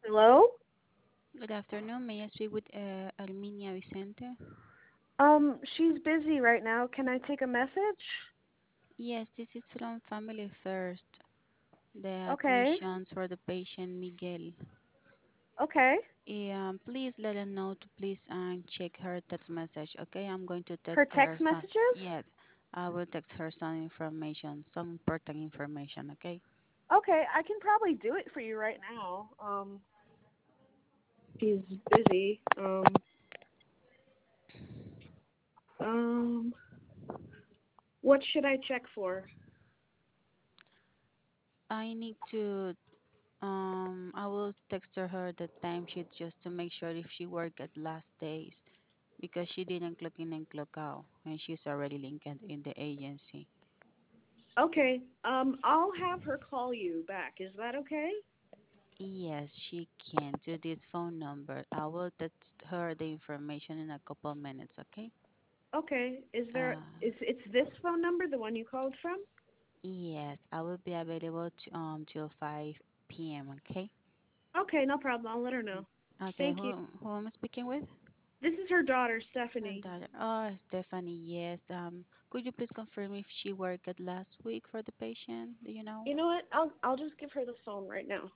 Hello? Good afternoon. May I speak with Arminia Vicente? She's busy right now. Can I take a message? Yes, this is from Family First, the Okay. admissions for the patient Miguel. Okay. Please let her know to please check her text message. Okay, I'm going to text Her her text some. messages? Yes, I will text her some information, some important information. Okay. Okay, I can probably do it for you right now. She's busy. Um, what should I check for? I need to. I will text her the timesheet just to make sure if she worked at last days because she didn't clock in and clock out, and she's already linked in the agency. Okay. I'll have her call you back. Is that okay? Yes, she can to this phone number. I will text her the information in a couple minutes, okay? Okay. Is there Uh, it's this phone number, the one you called from? yes, I will be available till 5 p.m., okay? Okay, no problem. I'll let her know. Okay, Thank you. who am I speaking with? This is her daughter, Her Stephanie. daughter. Oh, Stephanie, yes. Could you please confirm if she worked last week for the patient? Do you know? You know what? I'll just give her the phone right now.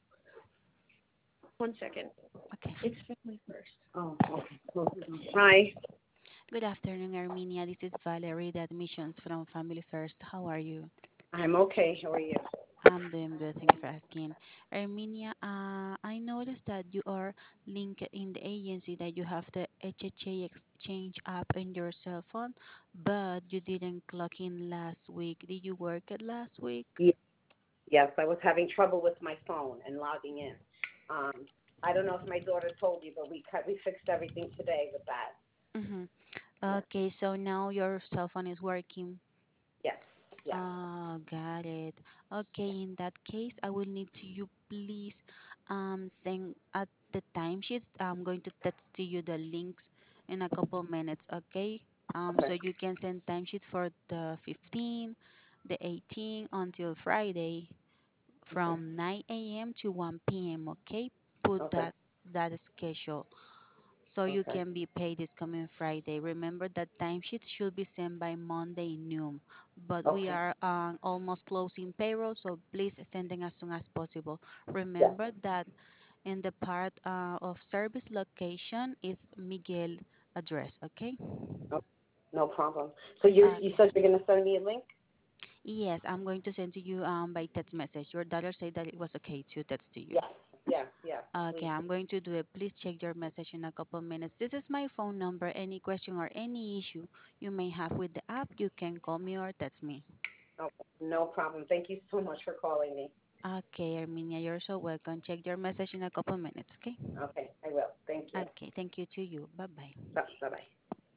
1 second. Okay. It's family first. Oh, okay. Hi. Good afternoon, Armenia. This is Valerie, the admissions from Family First. How are you? I'm okay. How are you? I'm doing good. Thank you for asking. Armenia, I noticed that you are linked in the agency that you have the HHA Exchange app in your cell phone, but you didn't clock in last week. Did you work it last week? Ye- Yes, I was having trouble with my phone and logging in. Um, I don't know if my daughter told you, but we fixed everything today with that. Mm-hmm. Yes, Okay, so now your cell phone is working. yes, yes. Got it. Okay, in that case, I will need to you please send at the timesheets. I'm going to text to you the links in a couple minutes, okay? So Okay, you can send timesheets for the 15, the 18 until Friday okay, from 9 a.m. to 1 p.m., okay? Put okay, that schedule so you okay, can be paid this coming Friday. Remember that timesheet should be sent by Monday noon, but we okay. are almost closing payroll, so please send them as soon as possible. Yes, Remember that in the part of service location is Miguel address, okay? no, no problem. So you Okay. said you're gonna send me a link? Yes, I'm going to send to you by text message. Your daughter said that it was okay to text to you. Yes, yes, yes. Okay, Please. I'm going to do it. Please check your message in a couple minutes. This is my phone number. Any question or any issue you may have with the app, you can call me or text me. Okay, no problem. Thank you so much for calling me. Okay, Armenia, you're so welcome. Check your message in a couple minutes, okay? Okay, I will. Thank you. Okay, thank you to you. Bye bye. Bye bye.